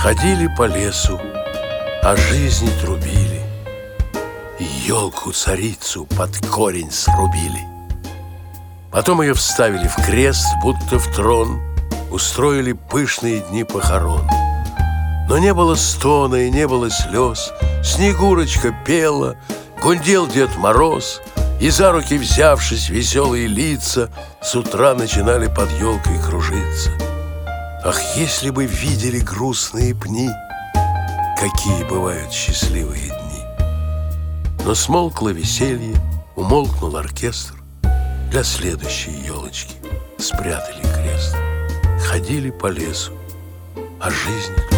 Ходили по лесу, о жизни трубили, и елку-царицу под корень срубили. Потом ее вставили в крест, будто в трон, устроили пышные дни похорон. Но не было стона и не было слез, Снегурочка пела, гундел Дед Мороз, и за руки взявшись, веселые лица с утра начинали под елкой кружиться. Ах, если бы видели грустные пни, какие бывают счастливые дни! Но смолкло веселье, умолкнул оркестр. Для следующей елочки спрятали крест. Ходили по лесу, о жизни